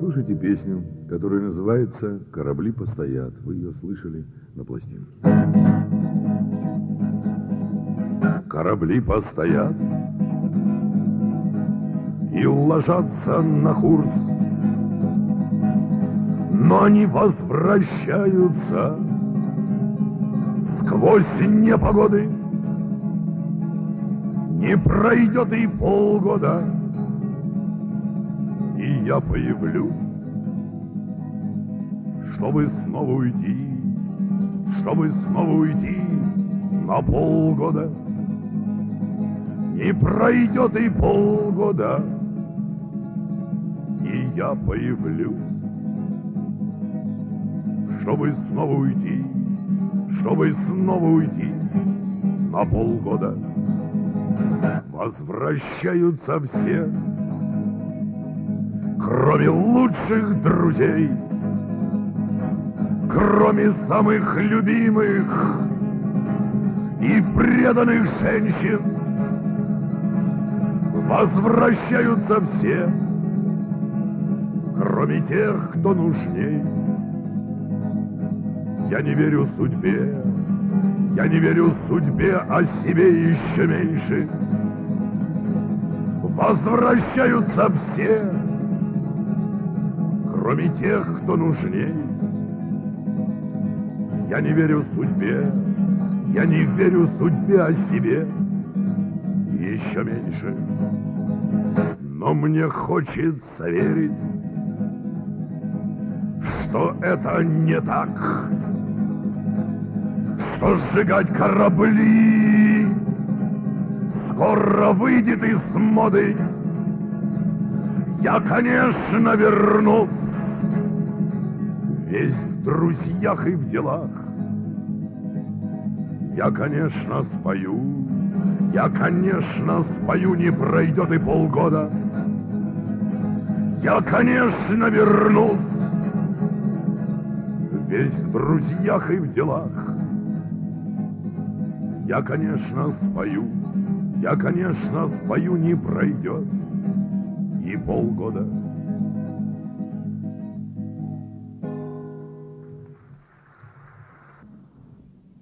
Послушайте песню, которая называется «Корабли постоят». Вы ее слышали на пластинке. Корабли постоят и ложатся на курс, но они возвращаются сквозь непогоды. Не пройдет и полгода, и я появлюсь, чтобы снова уйти на полгода. Не пройдет и полгода, и я появлюсь, чтобы снова уйти на полгода. Возвращаются все, кроме лучших друзей, кроме самых любимых и преданных женщин. Возвращаются все, кроме тех, кто нужней. Я не верю судьбе, а себе еще меньше. Возвращаются все, кроме тех, кто нужней. Я не верю судьбе, а себе еще меньше. Но мне хочется верить, что это не так, что сжигать корабли скоро выйдет из моды. Я, конечно, вернусь, весь в друзьях и в делах. Я, конечно, спою, не пройдет и полгода. Я, конечно, вернусь, весь в друзьях и в делах. Я, конечно, спою, не пройдет и полгода.